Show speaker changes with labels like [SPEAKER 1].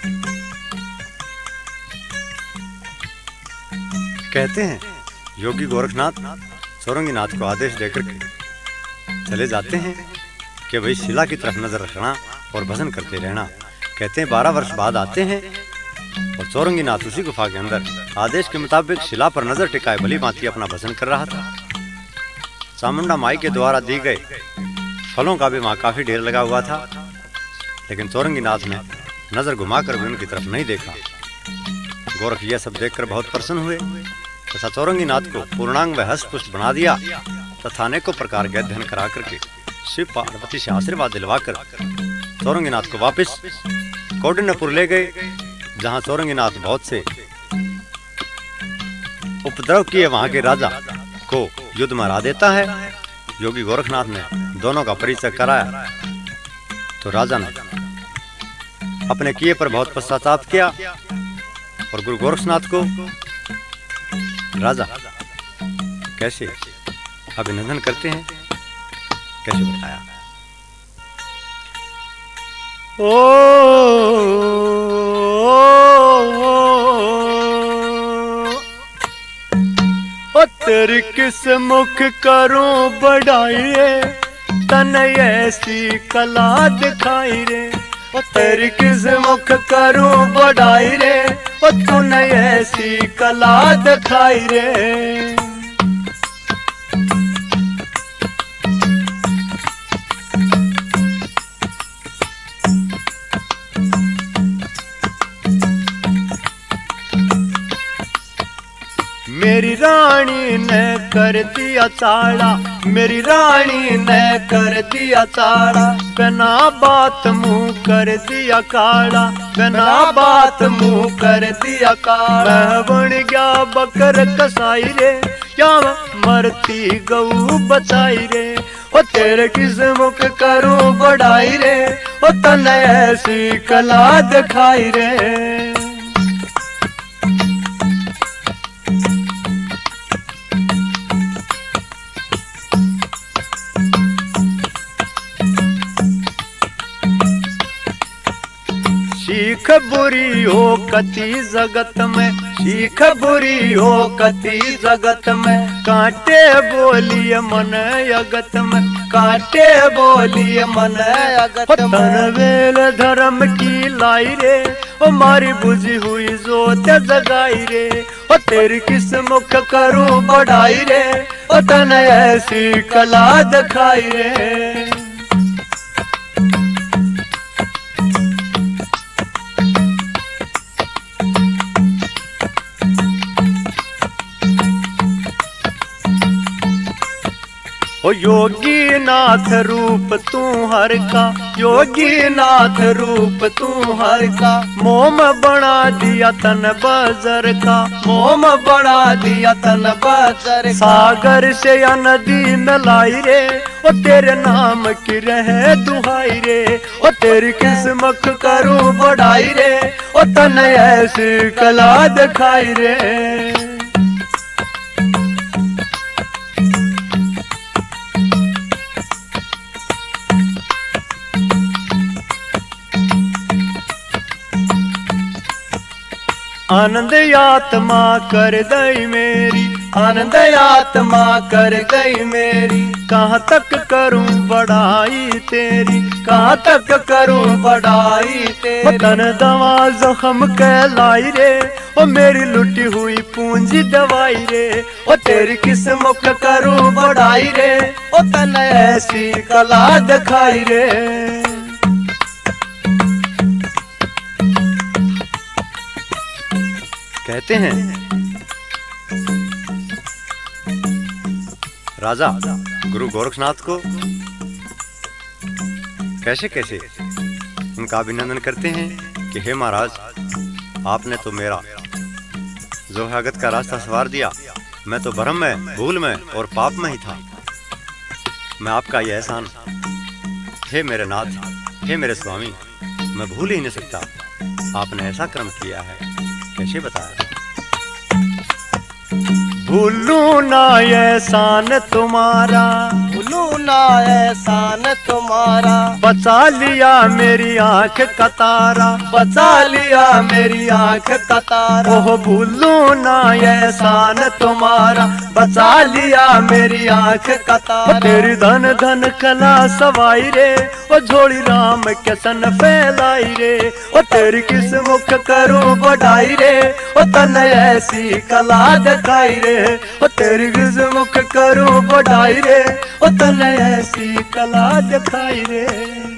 [SPEAKER 1] कहते हैं योगी गोरखनाथ चौरंगीनाथ को आदेश देकर के चले जाते हैं कि भाई शिला की तरफ नजर रखना और भजन करते रहना। कहते हैं 12 वर्ष बाद आते हैं और चौरंगीनाथ उसी गुफा के अंदर आदेश के मुताबिक शिला पर नजर टिकाए भली भांति अपना भजन कर रहा था। चामुंडा माई के द्वारा दी गए फलों का भी वहाँ काफी ढेर लगा हुआ था, लेकिन चौरंगीनाथ ने नजर घुमाकर भी उनकी तरफ नहीं देखा। गोरख यह सब देखकर बहुत प्रसन्न हुए तथा चौरंगीनाथ को पूर्णांग व हस्त पुष्ट बना दिया तथा अनेकों प्रकार के अध्ययन करा करके शिव पार्वती से आशीर्वाद दिलवाकर चौरंगीनाथ को वापस कौंडिन्यपुर ले गए, जहां चौरंगीनाथ बहुत से उपद्रव किए वहां के राजा को युद्ध में हरा देता है। योगी गोरखनाथ ने दोनों का परिचय कराया तो राजा ने अपने किए पर बहुत पश्चाताप किया और गुरु गोरखनाथ को राजा कैसे अभिनंदन करते हैं, कैसे बताया।
[SPEAKER 2] ओ तेरी किस मुख करूं बढ़ाई रे, तन ऐसी कला दिखाई रे। ओ तेरी किस मुख करूं बढ़ाई रे, ओ तूने ऐसी कला दिखाई रे। मेरी रानी ने कर दिया चाड़ा, मेरी रानी ने कर दिया चाड़ा, बिना बात मुंह कर दिया काला, बिना बात मुंह कर दिया काला। मैं बन गया बकर कसाई रे, क्या मरती गऊ बचाई रे। ओ तेरे किस मुख करूं बढ़ाई रे, ओ तने ऐसी कला दिखाई रे। सीख बुरी हो कति जगत में, सीख बुरी हो कति जगत में, कांटे बोलिए मन अगत में, कांटे बोलिए मन अगत में। तनवेल धर्म की लाई रे, ओ मारी बुझी हुई जोत जगाई रे। ओ तेरी किस मुख करूं बढ़ाई रे, ओ तने ऐसी कला दिखाई रे। ओ योगी नाथ रूप तू हर का, योगी नाथ रूप तू हर का, मोम बना दिया तन बजर का, मोम बना दिया तन बजर। सागर से या नदी मिलाई रे, ओ तेरे नाम की रहे दुहाई रे। ओ तेरी किस मुख करूं बढ़ाई रे, ओ तन ऐसी कला दिखाई रे। आनंद आत्मा कर दई मेरी, आनंद आत्मा कर दई मेरी। कहाँ तक करूं बढ़ाई तेरी, कहाँ तक करूं बढ़ाई तेरी। तन दवा जख्म कहलाई रे, ओ मेरी लुटी हुई पूंजी दवाई रे। ओ तेरी किस मुख करूं बढ़ाई रे, ओ तन ऐसी कला दिखाई रे।
[SPEAKER 1] कहते हैं राजा गुरु गोरखनाथ को कैसे कैसे उनका अभिनंदन करते हैं कि हे महाराज, आपने तो मेरा जो है अगत का रास्ता सवार दिया। मैं तो भ्रम में, भूल में और पाप में ही था। मैं आपका यह एहसान हे मेरे नाथ, हे मेरे स्वामी, मैं भूल ही नहीं सकता। आपने ऐसा कर्म किया है, कैसे बताया।
[SPEAKER 2] भूलू ना एहसान तुम्हारा,
[SPEAKER 3] भूलू ना एहसान तुम्हारा।
[SPEAKER 2] बचा लिया मेरी आंख का तारा,
[SPEAKER 3] बचा लिया मेरी आंख का तारा।
[SPEAKER 2] ओह भूलू ना एहसान तुम्हारा,
[SPEAKER 3] बचा लिया मेरी आंख का तारा।
[SPEAKER 2] तेरी धन धन कला सवाई रे, ओ झोली राम के सन फैलाई रे।
[SPEAKER 3] ओ तेरी किस मुख करूं बढ़ाई रे, ओ तन ऐसी कला दिखाई रे। ओ तेरी किस मुख करूं बढ़ाई रे, ओ तन ऐसी कला दिखाई रे।